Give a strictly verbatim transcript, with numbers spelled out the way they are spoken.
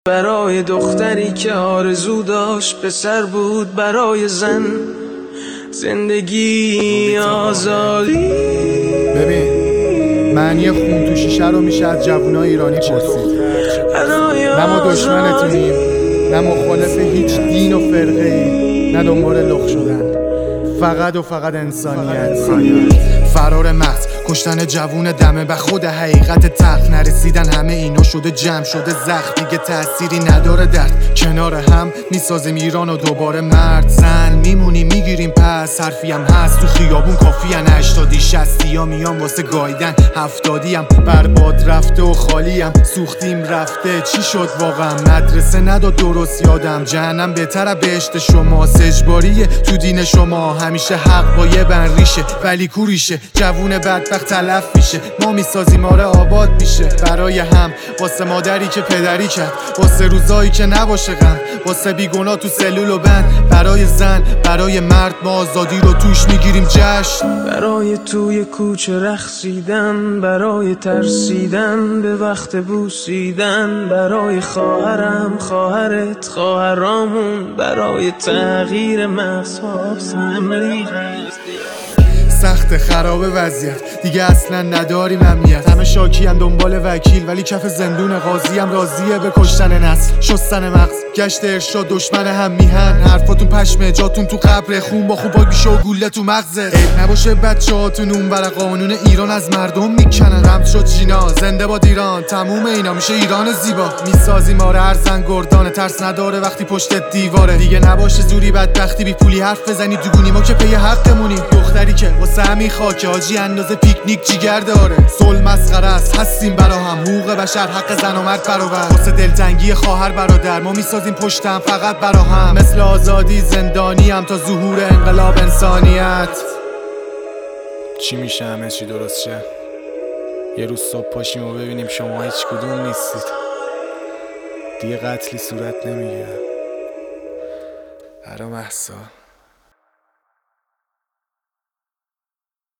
برای دختری که آرزو داشت پسر بود، برای زن زندگی آزادی. ببین معنی خون تو شیشه رو میشه از جوانای ایرانی پرسید. نه ما دشمنتونیم، نه مخالف هیچ دین و فرقه ای، نه دنبال لخ شدن، فقط و فقط انسانیت. فرار محض، کشتن جوون دمه به خود حقیقت تلخ، نرسیدن همه اینا شده جمع شده زخم، دیگه تأثیری نداره درد. کنار هم میسازیم ایران و دوباره مرد زن میمونیم میگیریم پس، حرفی هم هست تو خیابون کافیان. هشتادی شستی ها میان واسه گایدن، هفتادی هم برباد رفته و خالی هم سوختیم رفته. چی شد واقعا؟ مدرسه نداد درست یادم، جهنم بهتره بهشت شما، اجباریه تو دین شما، همیشه حق با یه بن ریشه ولی کوریشه، جوون بدبخت تلف میشه، ما میسازیم آره آباد میشه. برای هم، واسه مادری که پدری کرد، واسه روزایی که نباشه غم، واسه بیگونا تو سلول و بند، برای زن، برای مرد، ما آزادی رو توش میگیریم جشن. برای توی کوچه رقصیدن، برای ترسیدن به وقت بوسیدن، برای خواهرم، خواهرت، خواهرامون، برای تغییر مذهب سمری. سخت خراب وضعیت، دیگه اصلا نداریم امنیت، همه شاکی هم دنبال وکیل، ولی کف زندون قاضی هم راضیه به کشتن نسل، شستن مغز، گشت ارشاد، دشمن هم میهن، حرفاتون پشمه، جاتون تو قبر، خون با خوبا بیشه و گوله تو مغزه. عیب نباشه بچه هاتون اون برا قانون ایران از مردم میکنن، رمز شد جینا، زنده باد ایران، تموم اینا میشه ایران زیبا. میسازیم آره ارزن گردانه، ترس نداره وقتی پشت دیواره، دیگه نباشه زوری بدبختی بی پولی حرف بزنی دوگونی، ما که پی حقمونیم. دختری که واسه همین خاکه حاجی اندازه پیکنیک جیگر داره، صلح مسخره است، هستیم برا هم، حقوق بشر، حق زن و مرد برابر، واسه دلتنگی خواهر برادر، ما میسازیم پشتم فقط برا هم، مثل آزادی زندانی هم تا ظهور انقلاب انسانیت. چی میشه همه چی درست شه؟ یه روز صبح پاشیم و ببینیم شما هیچ کدوم نیستید، دیگه قتلی صورت نمیگیره. برا مهسا